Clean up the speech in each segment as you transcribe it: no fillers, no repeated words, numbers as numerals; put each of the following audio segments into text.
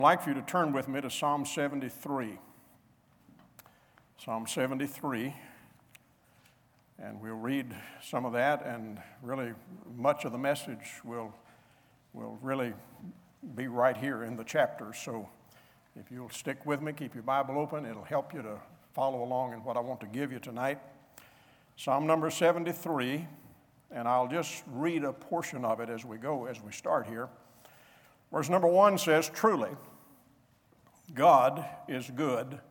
I'd like for you to turn with me to Psalm 73. Psalm 73, and we'll read some of that, and really much of the message will really be right here in the chapter. So if you'll stick with me, keep your Bible open, it'll help you to follow along in what I want to give you tonight. Psalm number 73, and I'll just read a portion of it as we start here. Verse number 1 says, "Truly, God is good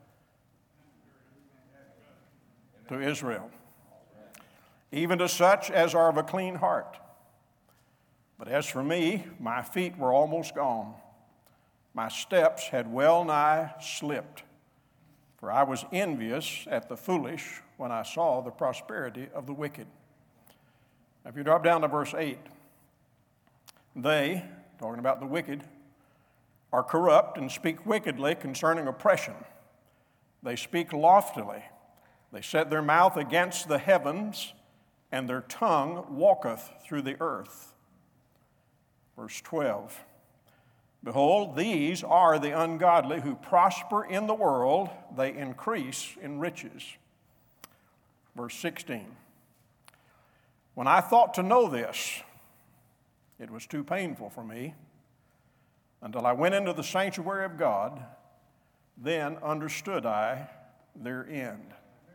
to Israel, even to such as are of a clean heart. But as for me, my feet were almost gone. My steps had well nigh slipped, for I was envious at the foolish when I saw the prosperity of the wicked." Now, if you drop down to verse 8, they, talking about the wicked, are corrupt and speak wickedly concerning oppression. They speak loftily. They set their mouth against the heavens, and their tongue walketh through the earth. Verse 12, "Behold, these are the ungodly who prosper in the world, they increase in riches." Verse 16, "When I thought to know this, it was too painful for me, until I went into the sanctuary of God, then understood I their end."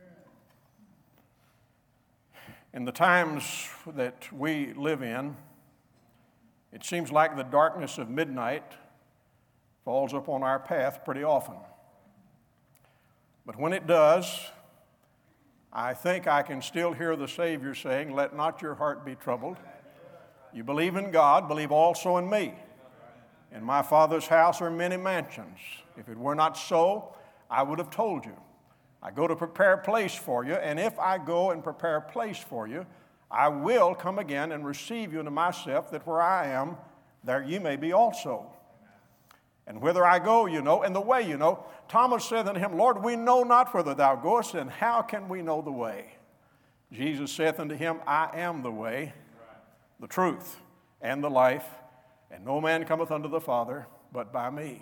In the times that we live in, it seems like the darkness of midnight falls upon our path pretty often. But when it does, I think I can still hear the Savior saying, "Let not your heart be troubled. You believe in God, believe also in me. In my Father's house are many mansions. If it were not so, I would have told you. I go to prepare a place for you, and if I go and prepare a place for you, I will come again and receive you unto myself, that where I am, there ye may be also. And whither I go, you know, and the way you know." Thomas said unto him, "Lord, we know not whither thou goest, and how can we know the way?" Jesus saith unto him, "I am the way, the truth, and the life, and no man cometh unto the Father but by me."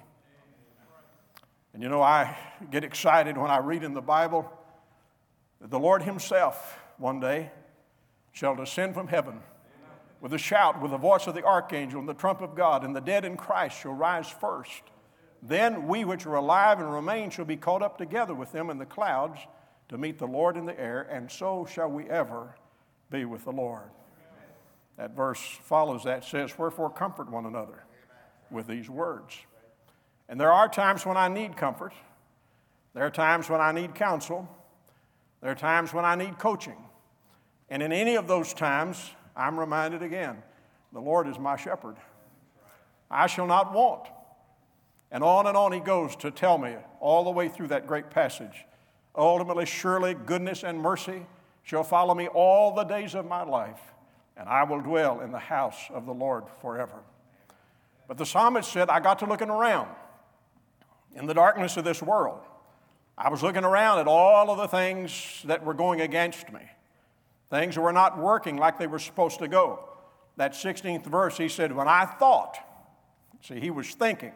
And you know, I get excited when I read in the Bible that the Lord himself one day shall descend from heaven with a shout, with the voice of the archangel and the trump of God, and the dead in Christ shall rise first. Then we which are alive and remain shall be caught up together with them in the clouds to meet the Lord in the air, and so shall we ever be with the Lord. That verse follows that, says, "Wherefore comfort one another with these words." And there are times when I need comfort. There are times when I need counsel. There are times when I need coaching. And in any of those times, I'm reminded again, the Lord is my shepherd. I shall not want. And on he goes to tell me all the way through that great passage. Ultimately, surely goodness and mercy shall follow me all the days of my life, and I will dwell in the house of the Lord forever. But the psalmist said, I got to looking around in the darkness of this world. I was looking around at all of the things that were going against me. Things that were not working like they were supposed to go. That 16th verse, he said, when I thought, see, he was thinking.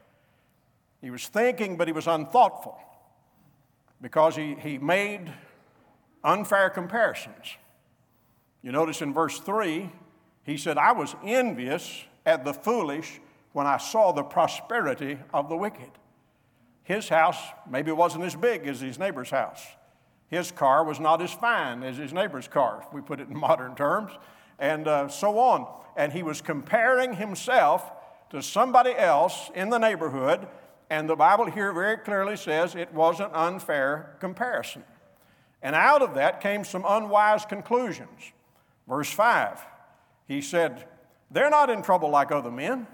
He was thinking, but he was unthoughtful because he made unfair comparisons. You notice in verse 3, he said, I was envious at the foolish when I saw the prosperity of the wicked. His house maybe wasn't as big as his neighbor's house. His car was not as fine as his neighbor's car, if we put it in modern terms, and so on. And he was comparing himself to somebody else in the neighborhood, and the Bible here very clearly says it was an unfair comparison. And out of that came some unwise conclusions. Verse 5, he said, they're not in trouble like other men.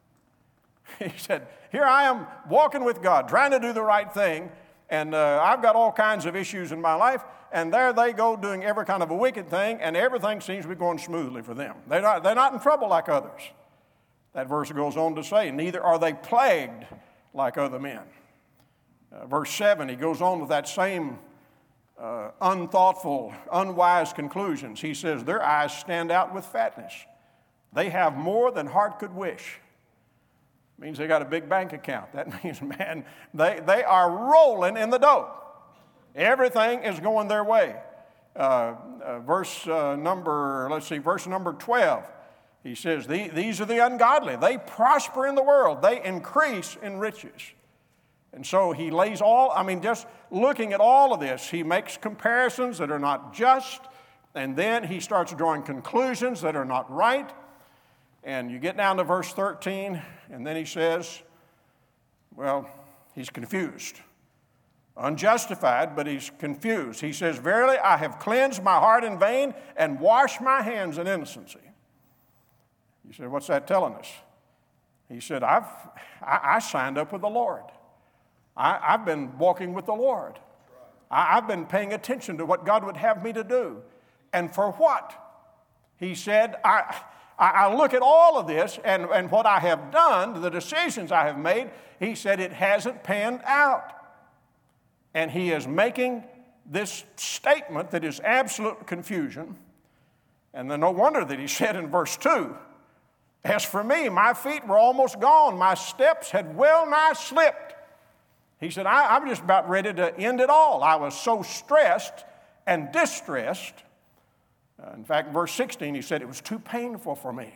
He said, here I am walking with God, trying to do the right thing, and I've got all kinds of issues in my life, and there they go doing every kind of a wicked thing, and everything seems to be going smoothly for them. They're not in trouble like others. That verse goes on to say, neither are they plagued like other men. Verse 7, he goes on with that same unthoughtful, unwise conclusions. He says, their eyes stand out with fatness. They have more than heart could wish. Means they got a big bank account. That means, man, they are rolling in the dough. Everything is going their way. Verse number 12. He says, these are the ungodly. They prosper in the world. They increase in riches. And so he lays just looking at all of this, he makes comparisons that are not just, and then he starts drawing conclusions that are not right. And you get down to verse 13, and then he says, well, he's confused. Unjustified, but he's confused. He says, verily, I have cleansed my heart in vain and washed my hands in innocency. You said, what's that telling us? He said, I signed up with the Lord. I've been walking with the Lord. I've been paying attention to what God would have me to do. And for what? He said, I look at all of this and what I have done, the decisions I have made, he said it hasn't panned out. And he is making this statement that is absolute confusion. And then no wonder that he said in verse 2, as for me, my feet were almost gone. My steps had well nigh slipped. He said, I'm just about ready to end it all. I was so stressed and distressed. In fact, in verse 16, he said, it was too painful for me.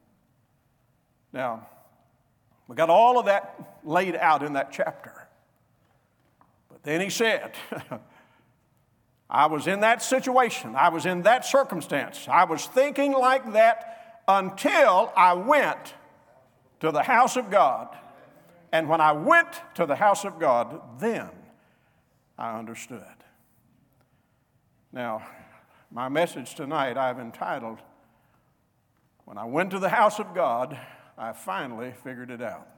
Now, we got all of that laid out in that chapter. But then he said, I was in that situation. I was in that circumstance. I was thinking like that until I went to the house of God. And when I went to the house of God, then I understood. Now, my message tonight I've entitled, When I Went to the House of God, I Finally Figured It Out.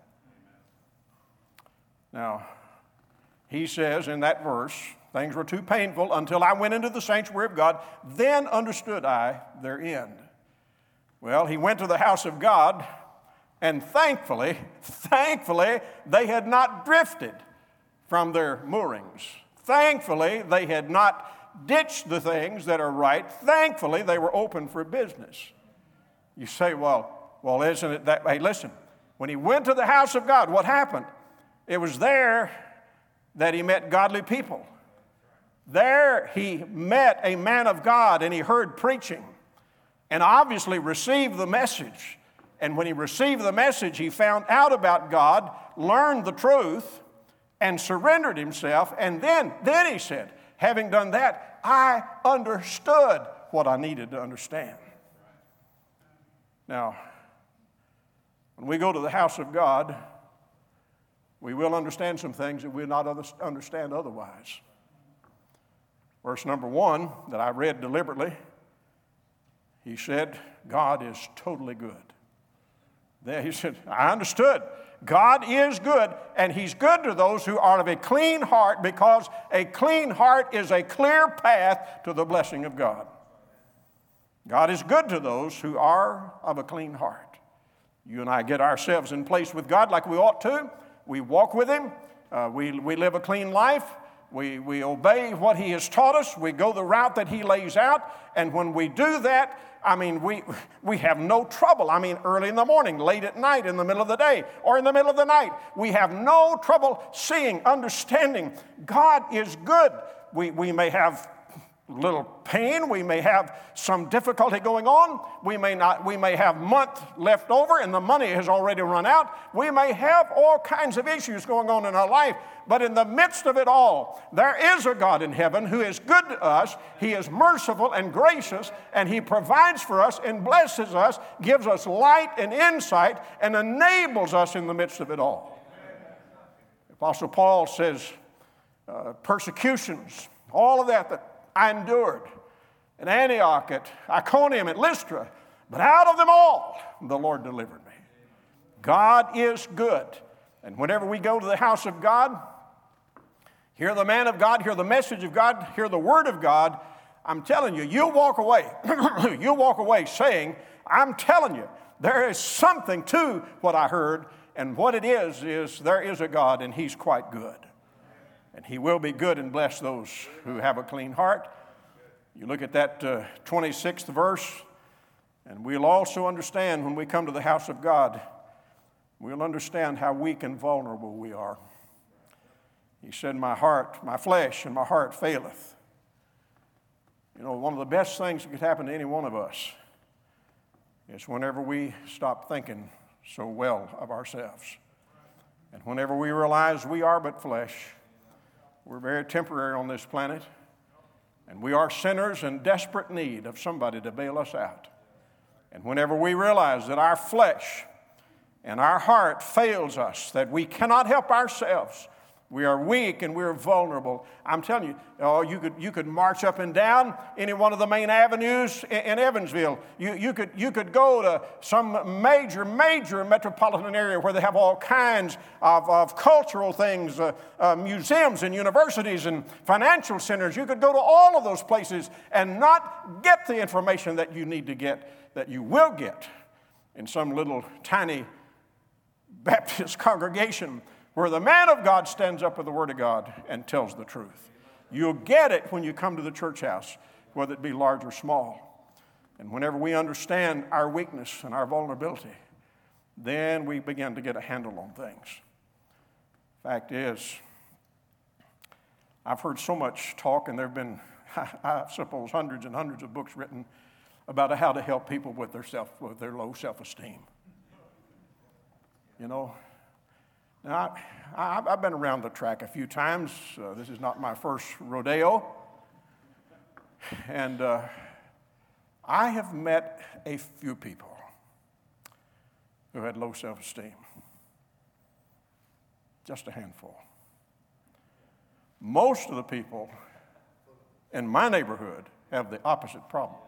Now, he says in that verse, things were too painful until I went into the sanctuary of God, then understood I their end. Well, he went to the house of God, and thankfully, they had not drifted from their moorings. Thankfully, they had not ditched the things that are right. Thankfully, they were open for business. You say, well, isn't it that? Hey, listen, when he went to the house of God, what happened? It was there that he met godly people. There he met a man of God, and he heard preaching, and obviously received the message. And when he received the message, he found out about God, learned the truth, and surrendered himself. And then he said, having done that, I understood what I needed to understand. Now, when we go to the house of God, we will understand some things that we'll not understand otherwise. Verse number 1 that I read deliberately, he said, God is totally good. There he said, I understood. God is good, and he's good to those who are of a clean heart, because a clean heart is a clear path to the blessing of God. God is good to those who are of a clean heart. You and I get ourselves in place with God like we ought to. We walk with him. We live a clean life. We obey what he has taught us. We go the route that he lays out. And when we do that, we have no trouble. Early in the morning, late at night, in the middle of the day, or in the middle of the night. We have no trouble seeing, understanding. God is good. We may have little pain. We may have some difficulty going on. We may have month left over and the money has already run out. We may have all kinds of issues going on in our life. But in the midst of it all, there is a God in heaven who is good to us. He is merciful and gracious, and he provides for us and blesses us, gives us light and insight, and enables us in the midst of it all. Apostle Paul says, persecutions, all of that I endured at Antioch, at Iconium, at Lystra, but out of them all, the Lord delivered me. God is good. And whenever we go to the house of God, hear the man of God, hear the message of God, hear the word of God, I'm telling you, you'll walk away. You'll walk away saying, I'm telling you, there is something to what I heard, and what it is there is a God, and he's quite good. And he will be good and bless those who have a clean heart. You look at that 26th verse, and we'll also understand when we come to the house of God we'll understand how weak and vulnerable we are. He said, my flesh and my heart faileth. You know, one of the best things that could happen to any one of us is whenever we stop thinking so well of ourselves. And whenever we realize we are but flesh, we're very temporary on this planet, and we are sinners in desperate need of somebody to bail us out. And whenever we realize that our flesh and our heart fails us, that we cannot help ourselves, we are weak and we're vulnerable. I'm telling you, you could march up and down any one of the main avenues in Evansville. You could go to some major metropolitan area where they have all kinds of cultural things, museums and universities and financial centers. You could go to all of those places and not get the information that you need to get, that you will get in some little tiny Baptist congregation where the man of God stands up with the Word of God and tells the truth. You'll get it when you come to the church house, whether it be large or small. And whenever we understand our weakness and our vulnerability, then we begin to get a handle on things. Fact is, I've heard so much talk, and there have been, I suppose, hundreds and hundreds of books written about how to help people with their low self-esteem. You know, now, I've been around the track a few times. This is not my first rodeo. And I have met a few people who had low self-esteem. Just a handful. Most of the people in my neighborhood have the opposite problem.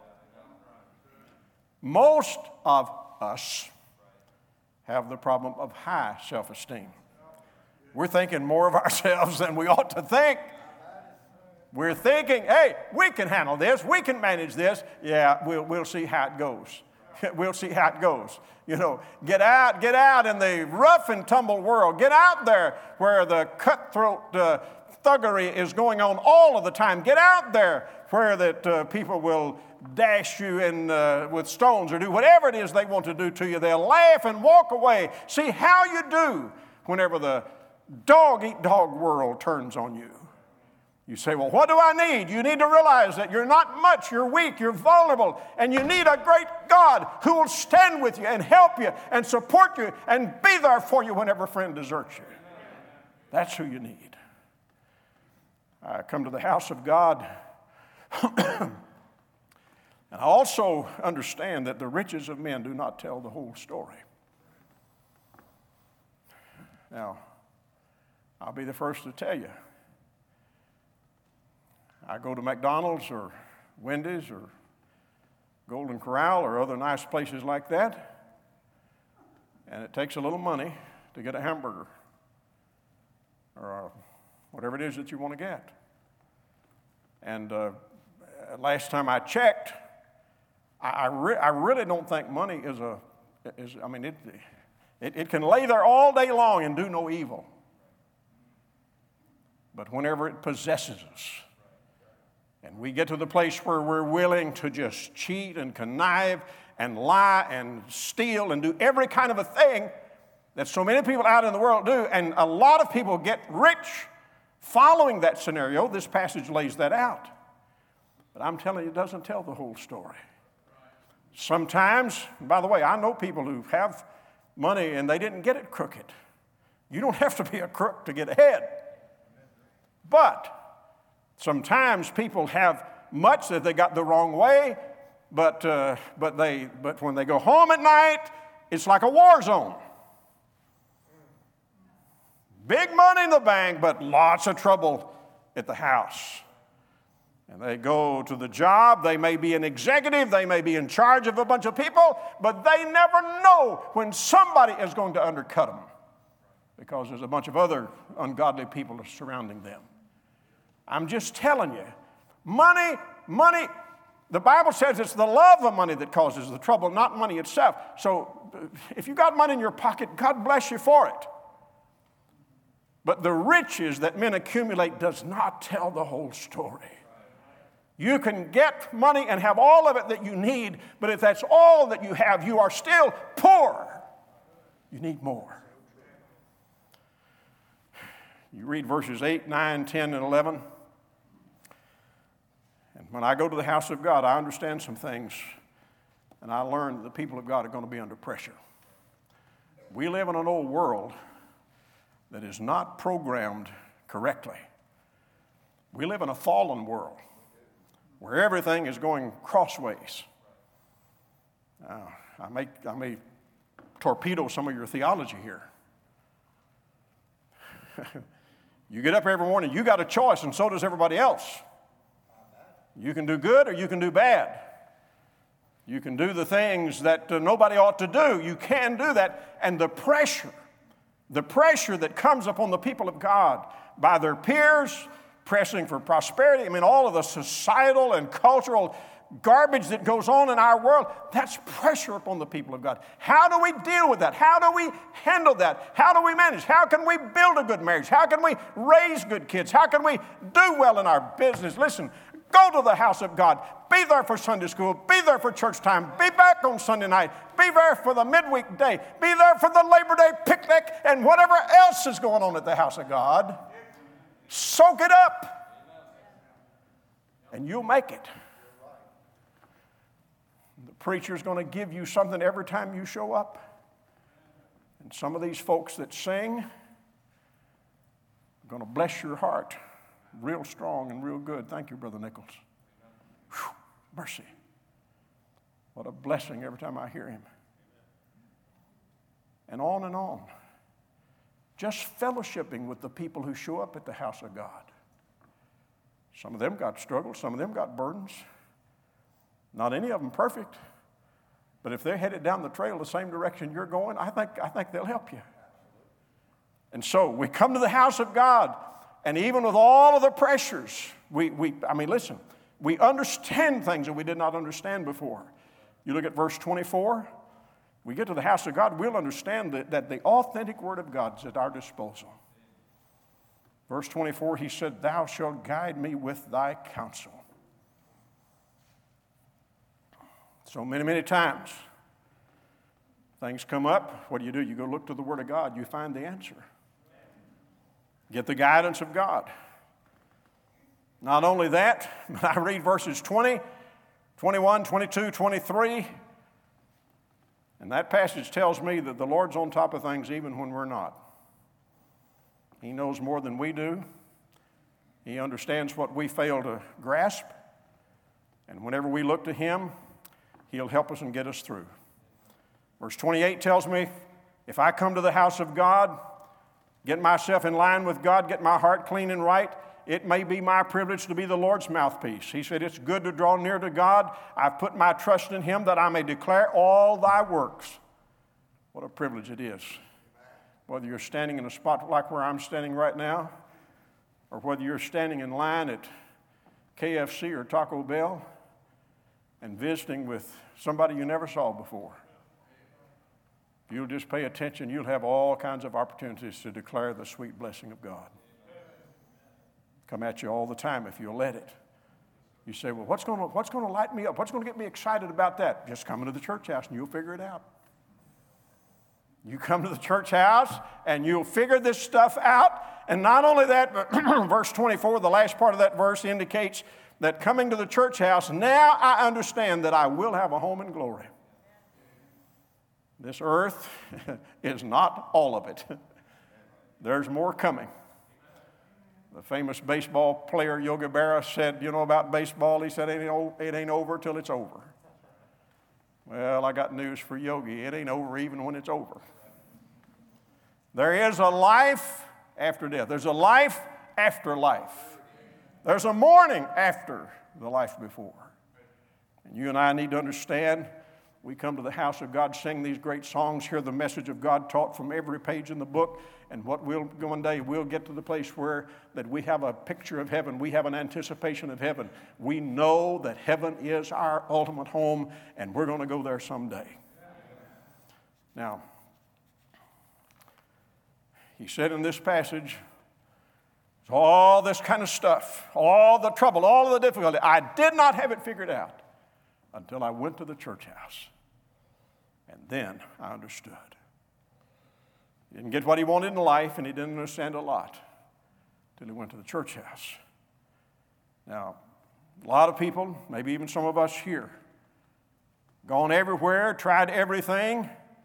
Most of us have the problem of high self-esteem. We're thinking more of ourselves than we ought to think. We're thinking, hey, we can handle this. We can manage this. Yeah, we'll see how it goes. We'll see how it goes. You know, get out in the rough and tumble world. Get out there where the cutthroat thuggery is going on all of the time. Get out there where that people will dash you in with stones or do whatever it is they want to do to you. They'll laugh and walk away. See how you do whenever the dog-eat-dog world turns on you. You say, well, what do I need? You need to realize that you're not much, you're weak, you're vulnerable, and you need a great God who will stand with you and help you and support you and be there for you whenever a friend deserts you. That's who you need. I come to the house of God, and I also understand that the riches of men do not tell the whole story. Now, I'll be the first to tell you, I go to McDonald's or Wendy's or Golden Corral or other nice places like that, and it takes a little money to get a hamburger or whatever it is that you want to get. And last time I checked, I really don't think money it can lay there all day long and do no evil. But whenever it possesses us, and we get to the place where we're willing to just cheat and connive and lie and steal and do every kind of a thing that so many people out in the world do, and a lot of people get rich following that scenario, this passage lays that out. But I'm telling you, it doesn't tell the whole story. Sometimes, by the way, I know people who have money and they didn't get it crooked. You don't have to be a crook to get ahead. But sometimes people have much that they got the wrong way, but when they go home at night, it's like a war zone. Big money in the bank, but lots of trouble at the house. And they go to the job, they may be an executive, they may be in charge of a bunch of people, but they never know when somebody is going to undercut them because there's a bunch of other ungodly people surrounding them. I'm just telling you, money, the Bible says it's the love of money that causes the trouble, not money itself. So if you got money in your pocket, God bless you for it. But the riches that men accumulate does not tell the whole story. You can get money and have all of it that you need, but if that's all that you have, you are still poor. You need more. You read verses 8, 9, 10, and 11. And when I go to the house of God, I understand some things. And I learn that the people of God are going to be under pressure. We live in an old world that is not programmed correctly. We live in a fallen world where everything is going crossways. I may torpedo some of your theology here. You get up every morning, you got a choice, and so does everybody else. You can do good or you can do bad. You can do the things that nobody ought to do. You can do that. And the pressure that comes upon the people of God by their peers, pressing for prosperity, I mean, all of the societal and cultural garbage that goes on in our world, that's pressure upon the people of God. How do we deal with that? How do we handle that? How do we manage? How can we build a good marriage? How can we raise good kids? How can we do well in our business? Listen, go to the house of God. Be there for Sunday school. Be there for church time. Be back on Sunday night. Be there for the midweek day. Be there for the Labor Day picnic and whatever else is going on at the house of God. Soak it up, and you'll make it. The preacher's going to give you something every time you show up. And some of these folks that sing are going to bless your heart real strong and real good. Thank you, Brother Nichols. Whew, mercy. What a blessing every time I hear him. And on and on. Just fellowshipping with the people who show up at the house of God. Some of them got struggles. Some of them got burdens. Not any of them perfect. But if they're headed down the trail the same direction you're going, I think they'll help you. And so we come to the house of God, and even with all of the pressures, listen, we understand things that we did not understand before. You look at verse 24. We get to the house of God, we'll understand that the authentic word of God is at our disposal. Verse 24, he said, "Thou shalt guide me with thy counsel." So many times, things come up. What do? You go look to the word of God. You find the answer. Get the guidance of God. Not only that, but I read verses 20, 21, 22, 23. And that passage tells me that the Lord's on top of things even when we're not. He knows more than we do. He understands what we fail to grasp. And whenever we look to Him, He'll help us and get us through. Verse 28 tells me, if I come to the house of God, get myself in line with God, get my heart clean and right, it may be my privilege to be the Lord's mouthpiece. He said, it's good to draw near to God. I've put my trust in Him that I may declare all thy works. What a privilege it is. Whether you're standing in a spot like where I'm standing right now, or whether you're standing in line at KFC or Taco Bell and visiting with somebody you never saw before. If you'll just pay attention, you'll have all kinds of opportunities to declare the sweet blessing of God. Come at you all the time if you'll let it. You say, well, what's going to light me up? What's going to get me excited about that? Just come into the church house and you'll figure it out. You come to the church house and you'll figure this stuff out. And not only that, but verse 24, the last part of that verse indicates that coming to the church house, now I understand that I will have a home in glory. This earth is not all of it. There's more coming. The famous baseball player Yogi Berra said, about baseball, he said, it ain't over till it's over. Well, I got news for Yogi. It ain't over even when it's over. There is a life after death. There's a life after life. There's a morning after the life before. And you and I need to understand, we come to the house of God, sing these great songs, hear the message of God taught from every page in the book, and one day we'll get to the place where that we have a picture of heaven, we have an anticipation of heaven. We know that heaven is our ultimate home, and we're going to go there someday. Now, he said in this passage, all this kind of stuff, all the trouble, all of the difficulty, I did not have it figured out until I went to the church house. And then I understood. He didn't get what he wanted in life, and he didn't understand a lot till he went to the church house. Now, a lot of people, maybe even some of us here, gone everywhere, tried everything,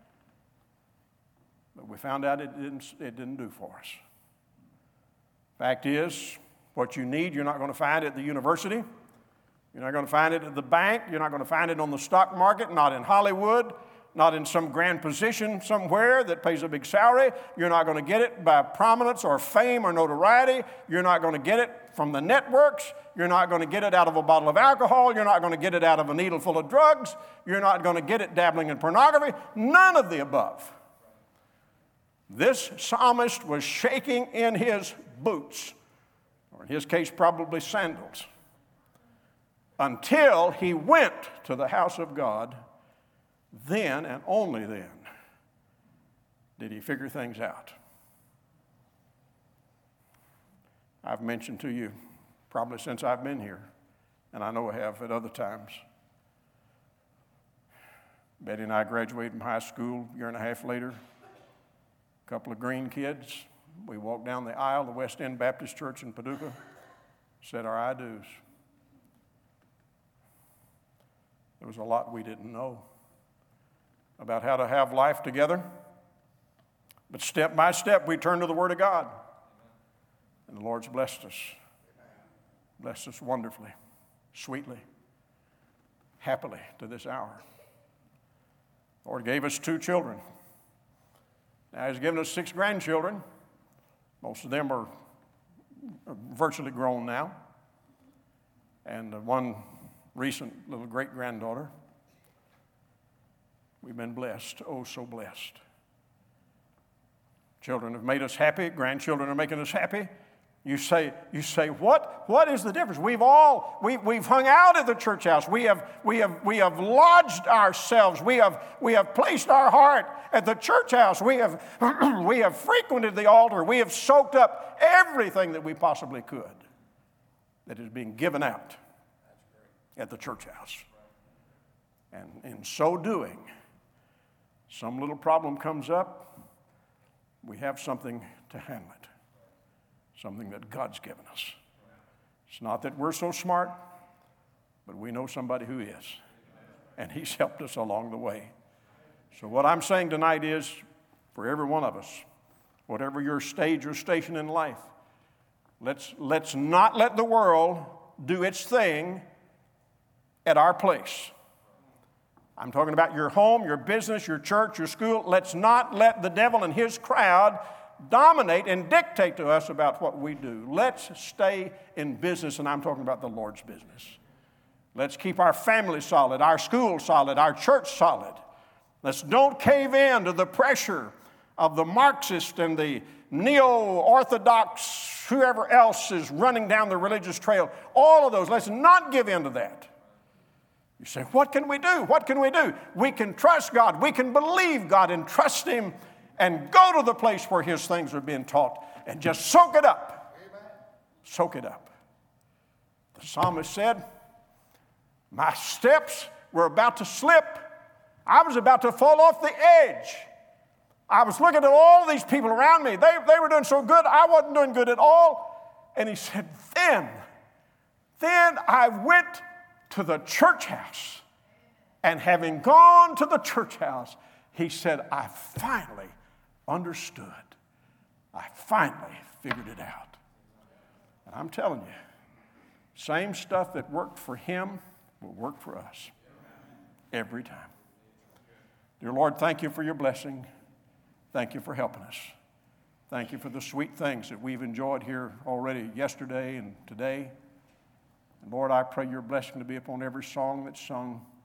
but we found out it didn't do for us. Fact is, what you need, you're not going to find at the university. You're not going to find it at the bank. You're not going to find it on the stock market, not in Hollywood, not in some grand position somewhere that pays a big salary. You're not going to get it by prominence or fame or notoriety. You're not going to get it from the networks. You're not going to get it out of a bottle of alcohol. You're not going to get it out of a needle full of drugs. You're not going to get it dabbling in pornography. None of the above. This psalmist was shaking in his boots, or in his case, probably sandals, until he went to the house of God. Then and only then did he figure things out. I've mentioned to you probably since I've been here, and I know I have at other times. Betty and I graduated from high school a year and a half later. A couple of green kids. We walked down the aisle, the West End Baptist Church in Paducah, said our I do's. There was a lot we didn't know about how to have life together. But step by step, we turned to the Word of God. And the Lord's blessed us wonderfully, sweetly, happily to this hour. The Lord gave us 2 children. Now He's given us 6 grandchildren. Most of them are virtually grown now. And one recent little great-granddaughter. We've been blessed, oh so blessed. Children have made us happy. Grandchildren are making us happy. You say, what is the difference? We've hung out at the church house. We have lodged ourselves. We have placed our heart at the church house. We have frequented the altar. We have soaked up everything that we possibly could that is being given out at the church house. And in so doing, some little problem comes up, we have something to handle it. Something that God's given us. It's not that we're so smart, but we know somebody who is. And He's helped us along the way. So what I'm saying tonight is, for every one of us, whatever your stage or station in life, let's not let the world do its thing at our place. I'm talking about your home, your business, your church, your school. Let's not let the devil and his crowd dominate and dictate to us about what we do. Let's stay in business, and I'm talking about the Lord's business. Let's keep our family solid, our school solid, our church solid. Let's don't cave in to the pressure of the Marxist and the neo-orthodox, whoever else is running down the religious trail. All of those, let's not give in to that. You say, what can we do? What can we do? We can trust God. We can believe God and trust Him and go to the place where His things are being taught and just soak it up. Amen. Soak it up. The psalmist said, my steps were about to slip. I was about to fall off the edge. I was looking at all these people around me. They were doing so good. I wasn't doing good at all. And he said, then I went to the church house. And having gone to the church house, he said, I finally understood. I finally figured it out. And I'm telling you, same stuff that worked for him will work for us every time. Dear Lord, thank you for your blessing. Thank you for helping us. Thank you for the sweet things that we've enjoyed here already yesterday and today. And Lord, I pray your blessing to be upon every song that's sung.